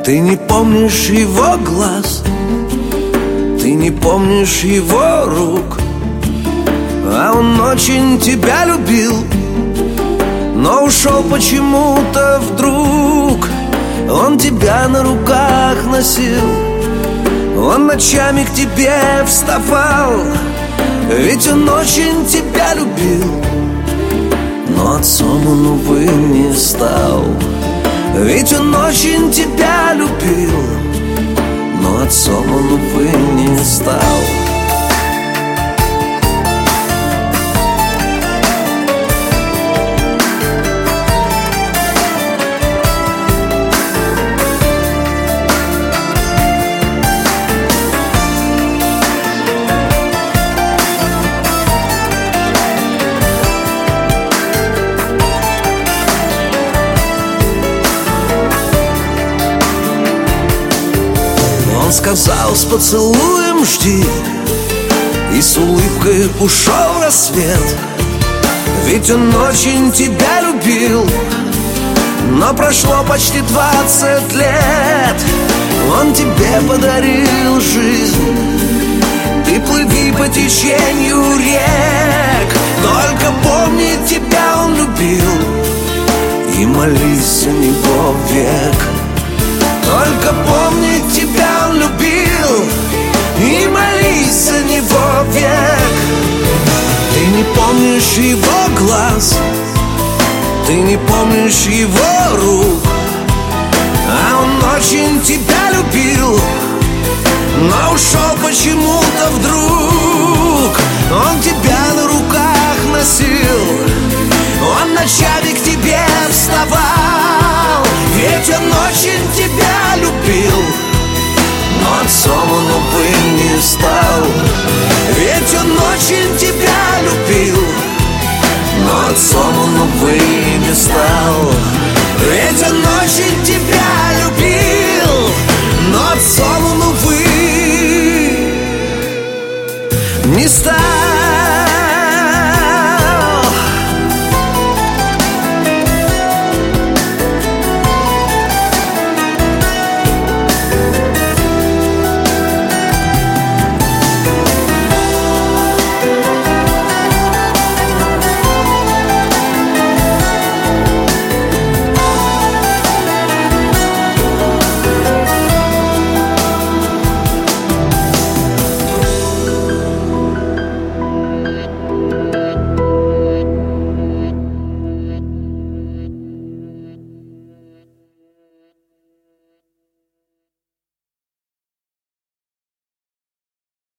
Ты не помнишь его глаз, ты не помнишь его рук, а он очень тебя любил, но ушел почему-то вдруг. Он тебя на руках носил, он ночами к тебе вставал, ведь он очень тебя любил, но отцом он, увы, не стал. Ведь он очень тебя любил, но отцом он, увы, не стал. Он сказал: с поцелуем жди, и с улыбкой ушел в рассвет. Ведь он очень тебя любил, но прошло почти 20 лет. Он тебе подарил жизнь, ты плыви по течению рек. Только помни, тебя он любил, и молись за него век. Только помни, тебя он любил, и молись за него век. Ты не помнишь его глаз, ты не помнишь его рук, а он очень тебя любил, но ушел почему-то вдруг. Он тебя